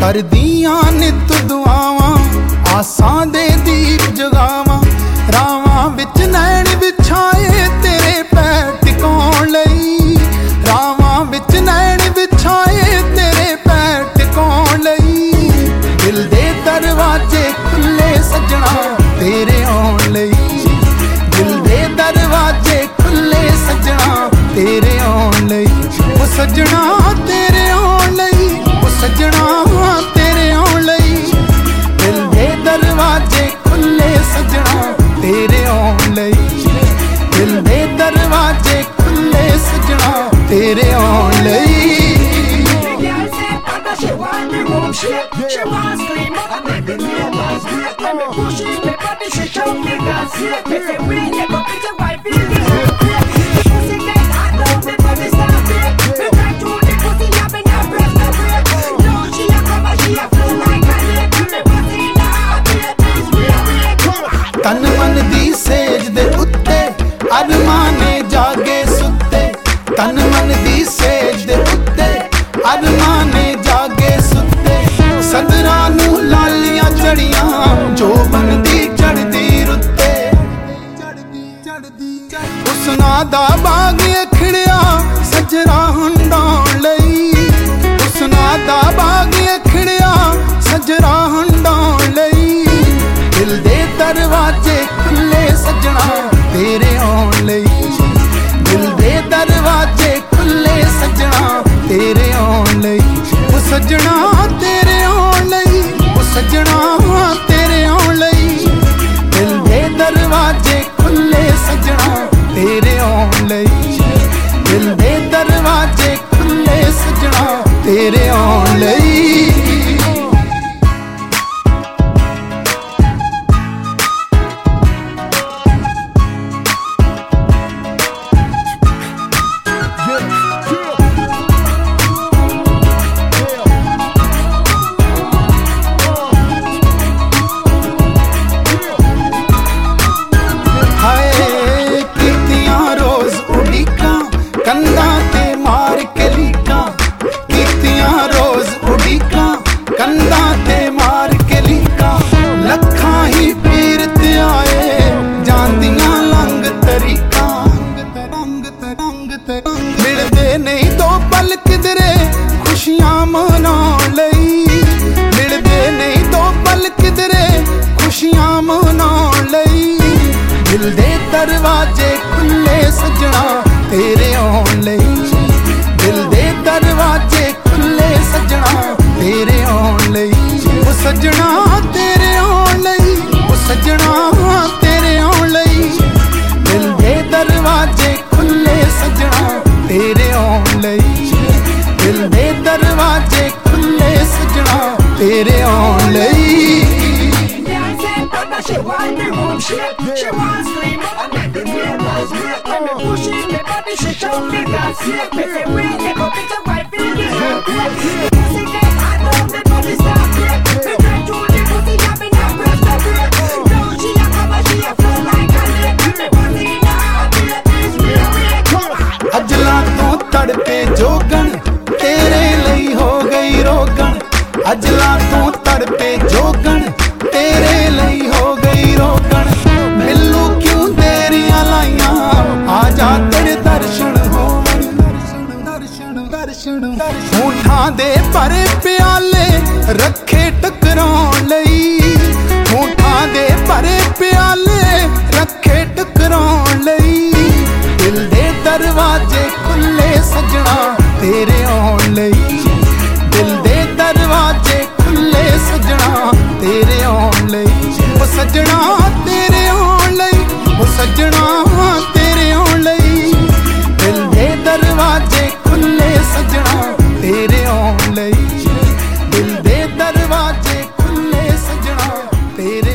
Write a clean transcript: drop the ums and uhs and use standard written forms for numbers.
करदियां नित दुआवां आसां दे दीप जगावां रावां विच नैण विछाए तेरे पैर टिकाउण लई रावां विच नैण विछाए तेरे पैर टिकाउण लई दिल दे दरवाजे खुले सजना तेरे आउण लई दिल दे दरवाजे खुले सजना तेरे आउण लई ओ सजना तेरे आउण लई ओ सजना तेरे आउण लई दिल दे दरवाजे खुले सजना तेरे आउण लई दिल दे दरवाजे खुले सजना तेरे आउण लई She want me room shit, she want scream, and make the neighbors great. Let me push it, me body she shout me God's sake. Me say we never beat your wife in the earthquake. The pussy get hot now, me body start break. Me right to the pussy, yeah, me not break no break. Now she a come and she a flow like a lake. Me body in the heartbeat, this real. तन मन दी says they उत्ते अरमाने जागे सुते तन मन दी says they उत्ते अरमाने जागे सुते सदरां नूं लालियां चढ़ियां जोबन दी चढ़दी रुत्ते हुस्ना दा बाग अखड़िया सजरा हंडाउण लई हुस्ना दा बाग अखड़िया सजरा हंडाउण लई दिल दे दरवाजे खुले सजना तेरे आउण लई दिल दे दरवाजे खुले सजना तेरे आउण लई ओ सजना तेरे आउण लई ओ सजना तेरे आउण लई दिल दे दरवाजे खुले सजना तेरे आउण लई दिल दे दरवाजे खुले सजना तेरे आउण लई कंधा ते मार के लीका कीतियां रोज उड़ीका कंधा ते मार के लीका लखां ही पीर ते आए जांदियां लंग तरीका मिलदे नहीं दो पल किधरे खुशियां मनाउण लई मिलदे नहीं दो पल किधरे खुशियां मनाउण लई दिल दे दरवाजे खुले सजना तेरे आउण लई दिल दे दरवाजे खुले सजना तेरे आउण लई ओ सजना तेरे आउण लई ओ सजना तेरे आउण लई दिल दे दरवाजे खुले सजना तेरे आउण लई दिल दे दरवाजे खुले सजना तेरे आउण लई She want me room shit, she want scream, and make the neighbors great. Let me push it, me body she shout me God's sake. Me say we never beat your wife in the earthquake. The pussy get hot now, me body start break. Me try to the pussy, yeah, me not break no break. Now she a come and she a flow like a lake. Me body in the heartbeat, this real. अजला तो तड़पे जोगन तेरे लई हो गई रोगन अजला तो तड़पे जोगन तेरे लई हो गई रोगन मिलू क्यों देरियां लाइयां आजा तेरे दर्शन होवन दर्शन होठां दे भरे प्याले रखे टकराउण लई होठां दे भरे प्याले रखे टकराउण लई दिल दे दरवाजे खुले सजना तेरे आउण लई दिल दे दरवाजे खुले सजना तेरे आउण लई ओ सजना तेरे आउण लई ओ सजना तेरे आउण लई दिल दे दरवाजे खुले सजना तेरे आउण लई दिल दे दरवाजे खुले सजना तेरे